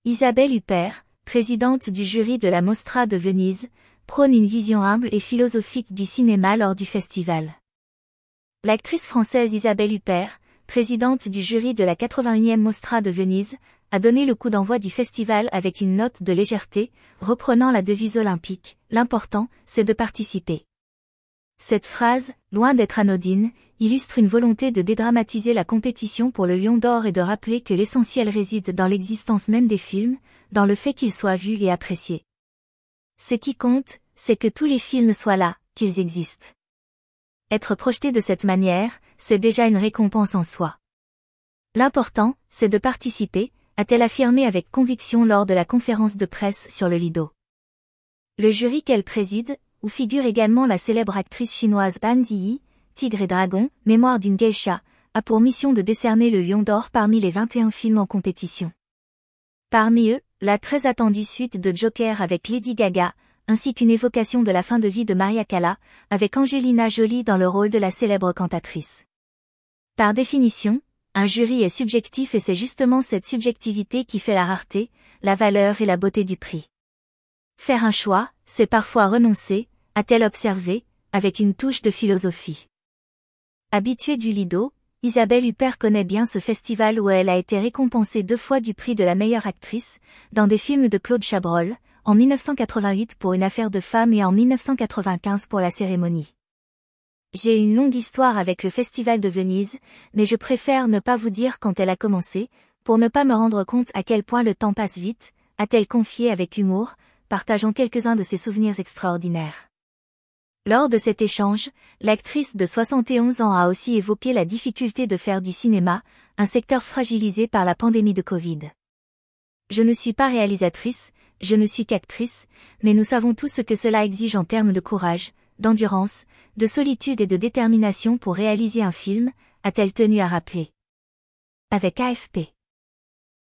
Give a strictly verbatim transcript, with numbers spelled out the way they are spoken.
Isabelle Huppert, présidente du jury de la Mostra de Venise, prône une vision humble et philosophique du cinéma lors du festival. L'actrice française Isabelle Huppert, présidente du jury de la quatre-vingt-unième Mostra de Venise, a donné le coup d'envoi du festival avec une note de légèreté, reprenant la devise olympique « L'important, c'est de participer ». Cette phrase, loin d'être anodine, illustre une volonté de dédramatiser la compétition pour le Lion d'Or et de rappeler que l'essentiel réside dans l'existence même des films, dans le fait qu'ils soient vus et appréciés. Ce qui compte, c'est que tous les films soient là, qu'ils existent. Être projeté de cette manière, c'est déjà une récompense en soi. L'important, c'est de participer, a-t-elle affirmé avec conviction lors de la conférence de presse sur le Lido. Le jury qu'elle préside, où figure également la célèbre actrice chinoise Han Ziyi, Tigre et Dragon, Mémoire d'une geisha, a pour mission de décerner le Lion d'Or parmi les vingt et un films en compétition. Parmi eux, la très attendue suite de Joker avec Lady Gaga, ainsi qu'une évocation de la fin de vie de Maria Callas, avec Angelina Jolie dans le rôle de la célèbre cantatrice. Par définition, un jury est subjectif et c'est justement cette subjectivité qui fait la rareté, la valeur et la beauté du prix. Faire un choix, c'est parfois renoncer, a-t-elle observé, avec une touche de philosophie. Habituée du Lido, Isabelle Huppert connaît bien ce festival où elle a été récompensée deux fois du prix de la meilleure actrice, dans des films de Claude Chabrol, en mille neuf cent quatre-vingt-huit pour Une affaire de femme et en mille neuf cent quatre-vingt-quinze pour La cérémonie. J'ai une longue histoire avec le Festival de Venise, mais je préfère ne pas vous dire quand elle a commencé, pour ne pas me rendre compte à quel point le temps passe vite, a-t-elle confié avec humour, partageant quelques-uns de ses souvenirs extraordinaires. Lors de cet échange, l'actrice de soixante et onze ans a aussi évoqué la difficulté de faire du cinéma, un secteur fragilisé par la pandémie de Covid. Je ne suis pas réalisatrice, je ne suis qu'actrice, mais nous savons tous ce que cela exige en termes de courage, d'endurance, de solitude et de détermination pour réaliser un film, a-t-elle tenu à rappeler. Avec A F P.